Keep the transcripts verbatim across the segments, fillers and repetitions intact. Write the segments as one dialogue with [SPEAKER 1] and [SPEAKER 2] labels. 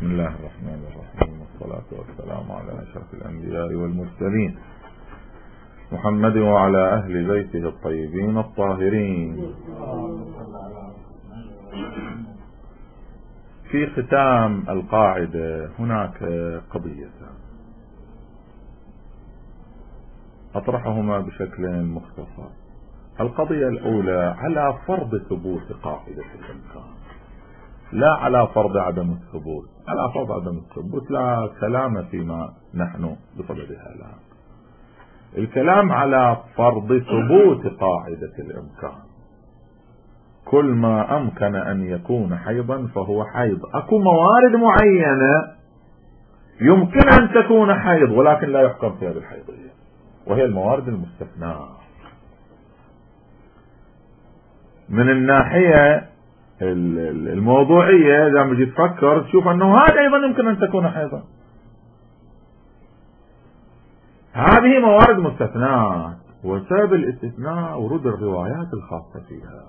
[SPEAKER 1] بسم الله الرحمن الرحيم، والصلاة والسلام على أشرف الأنبياء والمرسلين محمد وعلى أهل بيته الطيبين الطاهرين. في ختام القاعدة هناك قضيتان أطرحهما بشكل مختصر. القضية الأولى على فرض ثبوت قاعدة الإمكان، لا على فرض عدم الثبوت. على فرض عدم الثبوت لا كلام فيما نحن بصددها الآن. الكلام على فرض ثبوت قاعدة الإمكان، كل ما أمكن أن يكون حيضا فهو حيض. أكو موارد معينة يمكن أن تكون حيض ولكن لا يحكم فيها بالحيضية، وهي الموارد المستثناة. من الناحية الموضوعية إذا بجي تفكر تشوف أنه هذا أيضا يمكن أن تكون حيضا. هذه موارد مستثناة، وسبب الاستثناء ورود الروايات الخاصة فيها.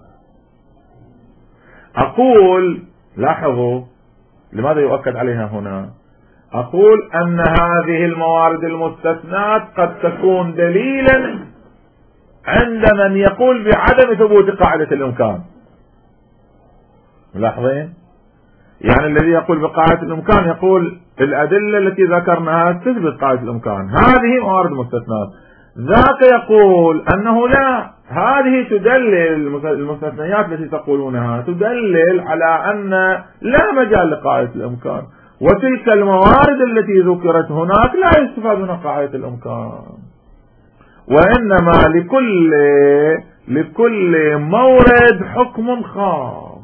[SPEAKER 1] أقول لاحظوا لماذا يؤكد عليها هنا. أقول أن هذه الموارد المستثناة قد تكون دليلا عند من يقول بعدم ثبوت قاعدة الإمكان. ملاحظين؟ يعني الذي يقول بقاعدة الإمكان يقول الأدلة التي ذكرناها تثبت قاعدة الإمكان، هذه موارد مستثنات. ذاك يقول أنه لا، هذه تدلل، المستثنيات التي تقولونها تدلل على أن لا مجال لقاعدة الإمكان، وتلك الموارد التي ذكرت هناك لا يستفاد من قاعدة الإمكان، وإنما لكل لكل مورد حكم خاص.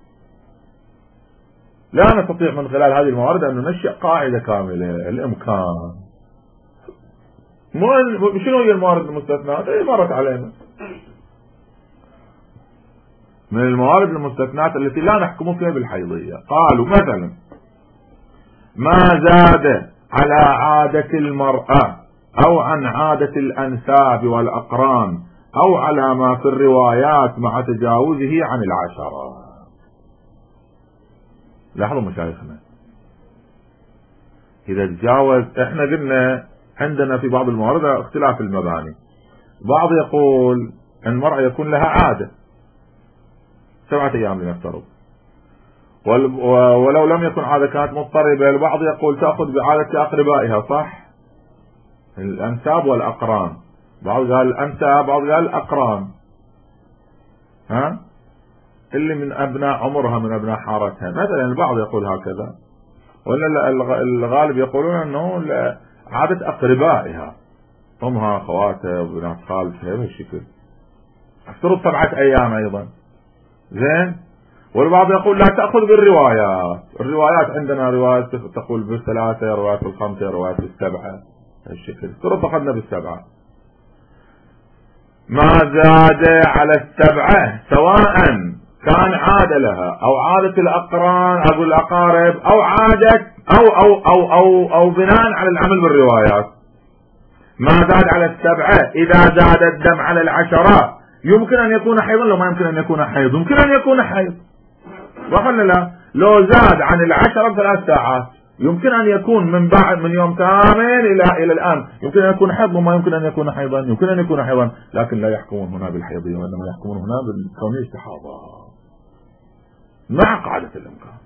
[SPEAKER 1] لا نستطيع من خلال هذه الموارد أن ننشئ قاعدة كاملة. الإمكان شنو هي الموارد المستثنات؟ هي مرت علينا من الموارد المستثنات التي لا نحكم فيها بالحيضية. قالوا مثلا ما زاد على عادة المرأة أو عن عادة الأنساب والأقران أو على ما في الروايات مع تجاوزه عن العشرة. لاحظوا مشايخنا، إذا تجاوز، احنا قلنا عندنا في بعض الموارد اختلاف المباني. بعض يقول أن المرأة يكون لها عادة سبعة أيام لنفترض، ولو لم يكن عادة كانت مضطربة. البعض يقول تأخذ بعادة أقربائها، صح، الأنساب والأقران. بعض قال الأنساب، بعض قال الأقران، ها اللي من أبناء عمرها، من أبناء حارتها مثلا. البعض يقول هكذا، ولا الغالب يقولون أنه عادة أقربائها، أمها، أخواتها، بنات خالتها، بهالشكل. افترض سبعة أيام أيضا، زين. والبعض يقول لا، تأخذ بالروايات. الروايات عندنا روايات تقول بالثلاثة، روايات بالخمسة، روايات بالسبعة، هالشكل. افترض أخذنا بالسبعة. ما زاد على السبعة سواء كان عادة لها أو عادة الأقران أو الأقارب أو عادة أو أو أو أو أو بناء على العمل بالروايات. ما زاد على السبعة إذا زاد الدم على العشرة يمكن أن يكون حيضا. لو ما يمكن أن يكون حيض، يمكن أن يكون حيض، صح ولا لا؟ لو زاد عن العشرة بثلاث ساعات يمكن أن يكون من بعد من يوم كامل إلى إلى الآن يمكن أن يكون حيض، وما يمكن أن يكون حيضا، يمكن أن يكون حيضا، لكن لا يحكمون هنا بالحيضية، وإنما يحكمون هنا بالكونية استحاضة مع قاعدة الإمكان.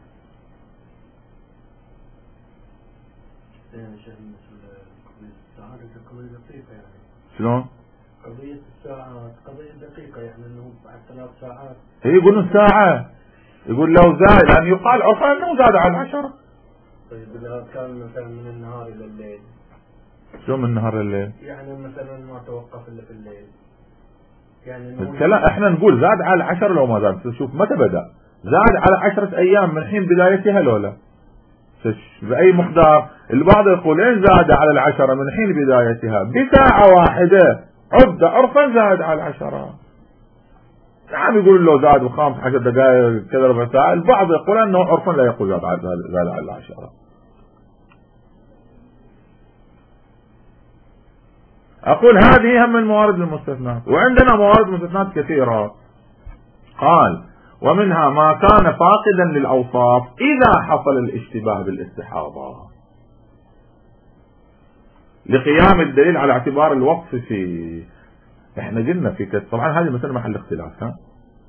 [SPEAKER 1] شلون؟
[SPEAKER 2] قضية الساعات قضية دقيقة، يعني أنه بعد ثلاث ساعات.
[SPEAKER 1] هي يقولون الساعة، يقول لو زاد، يعني يقال عرفا أنه زاد على العشرة.
[SPEAKER 2] طيب إذا كان مثلا من النهار إلى الليل.
[SPEAKER 1] شو من النهار لليل؟
[SPEAKER 2] يعني مثلا ما توقف إلا في الليل. يعني
[SPEAKER 1] الكلام احنا نقول زاد على العشرة لو ما زاد. شوف متى بدأ؟ زاد على عشرة أيام من حين بدايتها لو لا؟ بأي مقدار؟ البعض يقول إن زاد على العشرة من حين بدايتها بساعة واحدة عد عرفا زاد على العشرة. نعم، يقول له زاد بخمس عشر دقائق كذا ربع ساعة. البعض يقول أنه عرفا لا يقول زاد على زاد على العشرة. أقول هذه هم الموارد المستثنات، وعندنا موارد مستثنات كثيرة. قال ومنها ما كان فاقدا للأوصاف إذا حصل الاشتباه بالاستحاضة، لقيام الدليل على اعتبار الوصف فيه. احنا قلنا في كده طبعا هذه المسألة محل اختلاف، ها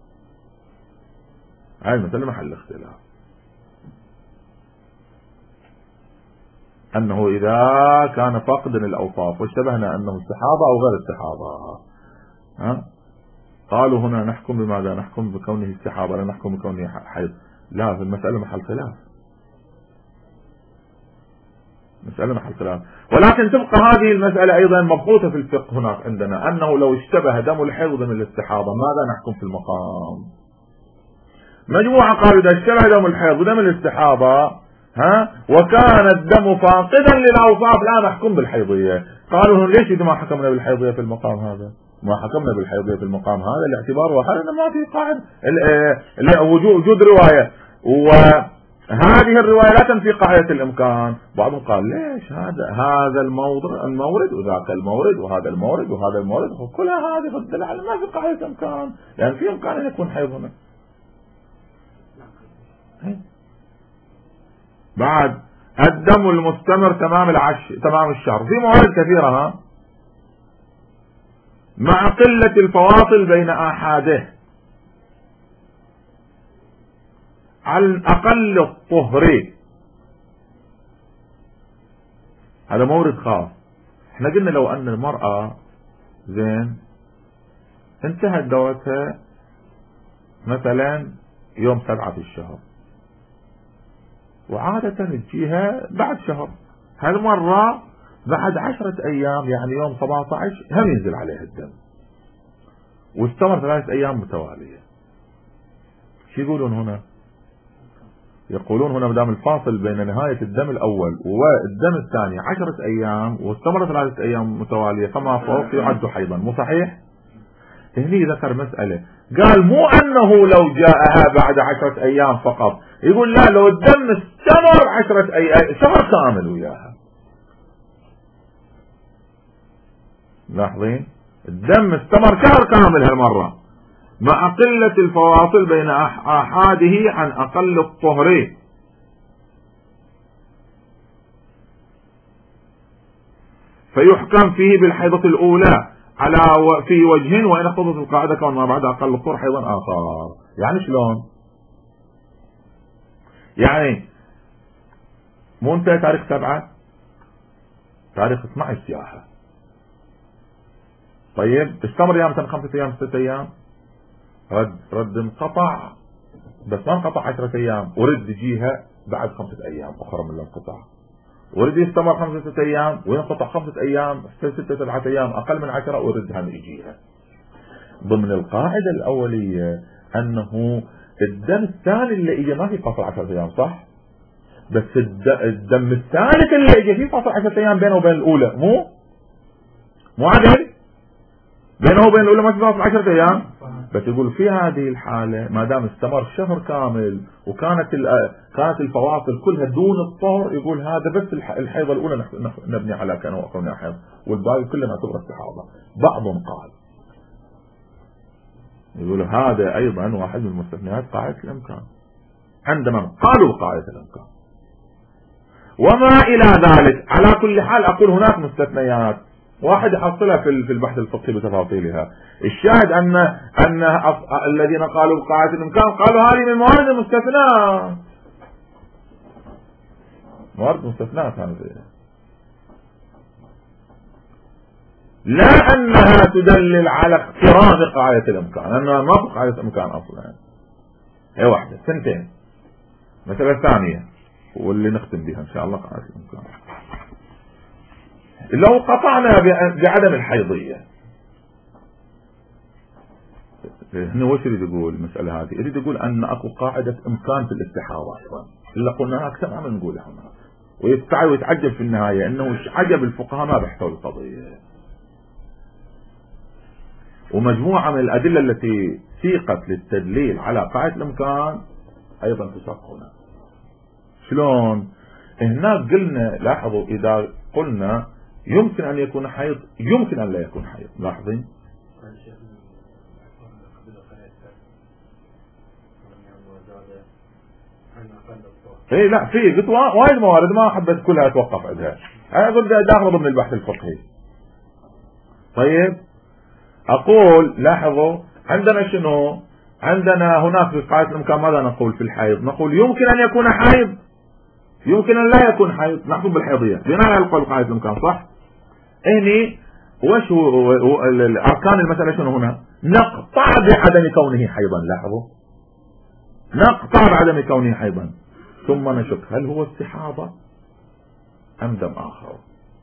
[SPEAKER 1] هذه المسألة محل اختلاف، أنه إذا كان فاقدا للأوصاف واشتبهنا أنه استحاضة أو غير استحاضة، ها قالوا هنا نحكم بماذا؟ نحكم بكونه استحاضة لا نحكم بكونه حيض. لا، في المسألة محل خلاف، مسألة محل خلاف. ولكن تبقى هذه المسألة أيضا مبسوطة في الفقه هناك عندنا، أنه لو اشتبه دم الحيض ودم الاستحاضة ماذا نحكم في المقام؟ مجموعة قالوا إذا اشتبه دم الحيض ودم الاستحاضة ها وكان الدم فاقدا للأوصاف لا نحكم بالحيضية. قالوا ليش إذا ما حكمنا بالحيضية في المقام هذا؟ ما حكمنا بالحيضية في المقام هذا الاعتبار واحد ما في قاعدة وجود رواية، وهذه الرواية لا تنفي قاعدة الإمكان. بعضهم قال ليش هذا هذا المورد المورد وذاك المورد وهذا المورد وهذا المورد كلها هذه تدل على ما في قاعدة إمكان، لأن في إمكان أن يكون حيض هنا. بعد الدم المستمر تمام العش تمام الشهر في موارد كثيرة، ها مع قلة الفواصل بين آحاده على أقل الطهر، هذا مورد خاص. احنا قلنا لو أن المرأة زين انتهت دورتها مثلا يوم سبعة في الشهر وعادة تجيها بعد شهر، هالمرة بعد عشرة أيام يعني يوم سبعة عشر هم ينزل عليها الدم واستمر ثلاثة أيام متوالية. شو يقولون هنا؟ يقولون هنا مدام الفاصل بين نهاية الدم الأول والدم الثاني عشرة أيام واستمر ثلاثة أيام متوالية فما فوق يعد حيضا، مو صحيح؟ هني ذكر مسألة قال مو أنه لو جاءها بعد عشرة أيام فقط، يقول لا لو الدم استمر عشرة أيام شهر كامل وياها. لاحظين الدم استمر شهر كامل هالمرة مع قلة الفواصل بين آحاده عن أقل الطهر. فيحكم فيه بالحيضة الأولى على في وجه وإن اقتضت القاعدة كون ما بعد أقل الطهر حيضا آخر. يعني شلون؟ يعني مو انتهى تاريخ سبعة تاريخ اثني عشر سياحة، طيب استمر ايام خمسة ايام ستة ايام رد رد انقطع بس ما انقطع عشرة ايام ورد يجيها بعد خمسة ايام اخرى من الانقطاع، ورد يستمر خمسة ستة ايام وينقطع خمسة ايام ستة سبعة ايام اقل من عشرة ورد هم يجيها. ضمن القاعدة الاولية انه الدم الثاني اللي اجى ما في فاصل عشرة ايام صح؟ بس الدم الثالث اللي اجى فيه فاصل عشرة ايام بينه وبين الاولى، مو مو عدل بينه وبين الاولى ما في فاصل عشرة ايام. بس يقول في هذه الحالة ما دام استمر شهر كامل وكانت كانت الفواصل كلها دون الطهر، يقول هذا بس الحيضة الاولى نبني على كانه وقفنا حيض والباقي كله نعتبر استحاضة. بعضهم قال يقول هذا ايضا واحد من المستثنيات قاعدة الامكان عندما قالوا قاعدة الامكان. وما الى ذلك على كل حال اقول هناك مستثنيات واحد يحصلها في البحث الفقهي بتفاصيلها. الشاهد ان ان الذين قالوا قاعدة الامكان قالوا هذه من موارد المستثناء، موارد مستثناء كانت لا انها تدلل على اقتران قاعدة الامكان، انها ما في قاعدة الامكان اصلا. هي واحدة سنتين. مسألة ثانية واللي نختم بها ان شاء الله قاعدة الامكان. لو قطعنا بعدم الحيضية هنا وش يريد يقول المسألة هذه؟ يريد يقول ان اكو قاعدة امكان في الاستحاضة اصلا اللي قلناها اكثر عم نقولها هنا، ويتعب ويتعجب في النهاية انه عجب الفقهاء ما بحثوا القضية. ومجموعة من الادلة التي سيقت للتدليل على قاعدة الامكان ايضا تساق هنا. شلون؟ هناك قلنا لاحظوا اذا قلنا يمكن ان يكون حيض يمكن ان لا يكون حيض، لاحظين اي لا في قلت وايد موارد ما حبيت كلها اتوقف عندها، انا اقول داخل ضمن البحث الفقهي. طيب اقول لاحظوا عندنا شنو؟ عندنا هناك في قاعدة الامكان ماذا نقول في الحيض؟ نقول يمكن ان يكون حيض، يمكن ان لا يكون حيض، نحكم بالحيضية بناء على القول قاعدة الامكان صح؟ هني وش هو اركان المسألة شنو هنا؟ نقطع بعدم كونه حيضا، لاحظوا نقطع بعدم كونه حيضا، ثم نشك هل هو استحاضة ام دم اخر؟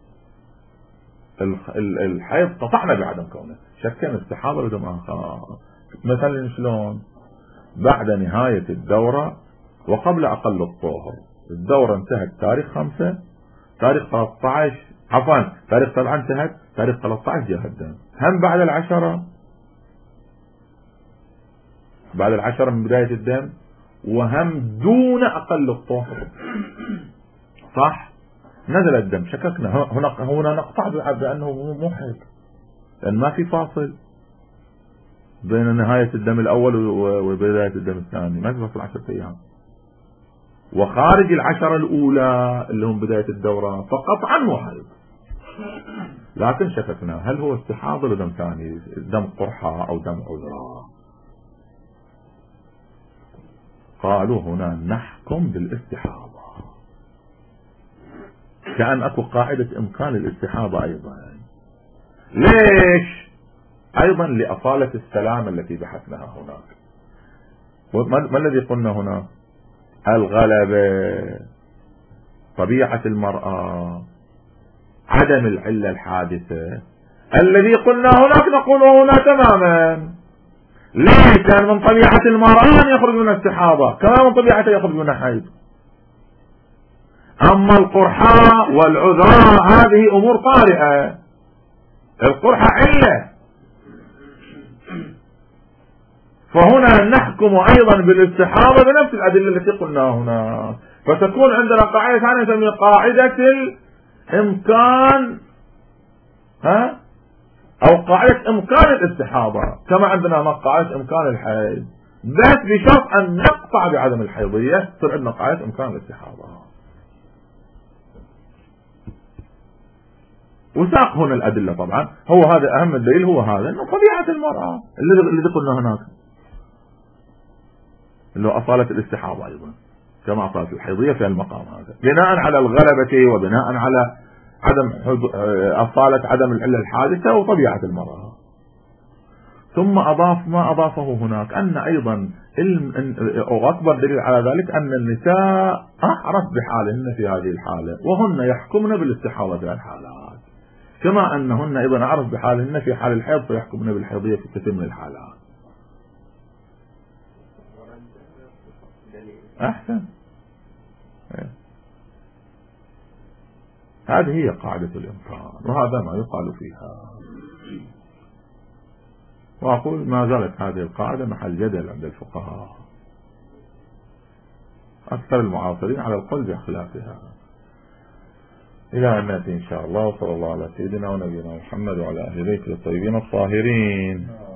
[SPEAKER 1] الحيض قطعنا بعدم كونه، شكنا استحاضة ودم اخر. مثلا شلون؟ بعد نهاية الدورة وقبل اقل الطهر، الدورة انتهت تاريخ خمسة، تاريخ ثلاثة عشر عفوا تاريخ سبعة انتهت، تاريخ ثلاثة عشر جاء الدم، هم بعد العشرة، بعد العشرة من بداية الدم، وهم دون اقل الطهر صح؟ نزل الدم شككنا هنا هنا نقطع بانه مو حيض، لان ما في فاصل بين نهاية الدم الاول وبداية الدم الثاني، ما في فاصل عشرة ايام، وخارج العشرة الاولى اللي هم بداية الدورة فقطعا هو حيض، لكن شككنا هل هو استحاضة ولا دم ثاني، دم قرحة او دم عذرة. قالوا هنا نحكم بالاستحاضة، كأن اكو قاعدة امكان الاستحاضة ايضا. ليش؟ ايضا لاصالة السلامة التي بحثناها هناك. ما الذي قلنا هنا؟ الغلبة، طبيعة المرأة، عدم العلة الحادثة، الذي قلنا هناك نقوله هنا تماما. ليش؟ لأن من طبيعة المرأة أن يخرج من استحاضة، كما من طبيعته يخرج من حيض. أما القرحاء والعذراء هذه أمور طارئة، القرحة علة، فهنا نحكم أيضا بالاستحاضة بنفس الأدلة التي قلناها هنا، فتكون عندنا قاعدة ثانية نسميها قاعدة الإمكان، ها؟ أو قاعدة إمكان الاستحاضة، كما عندنا قاعدة إمكان الحيض، بس بشرط أن نقطع بعدم الحيضية تصير عندنا قاعدة إمكان الاستحاضة. وساق هنا الأدلة طبعا، هو هذا أهم الدليل، هو هذا إنه طبيعة المرأة اللي قلنا هناك، اللي هو أصالة الاستحاضة أيضا كما أصالة الحيضية في المقام هذا، بناء على الغلبة وبناء على عدم أصالة عدم العلة الحادثة وطبيعة المرأة. ثم أضاف ما أضافه هناك أن أيضا أكبر دليل على ذلك أن النساء أحرص بحالهن في هذه الحالة، وهن يحكمن بالاستحاضة في الحالات، كما أنهن أيضا أحرص بحالهن في حال الحيض فيحكمن بالحيضية في كثير من الحالات. أحسن، هذه هي قاعدة الإمكان، وهذا ما يقال فيها. وأقول ما زالت هذه القاعدة محل جدل عند الفقهاء، أكثر المعاصرين على القول بخلافها، إلى أن نأتي إن شاء الله. وصلى الله على سيدنا ونبينا محمد وعلى أهل بيته الطيبين الطاهرين.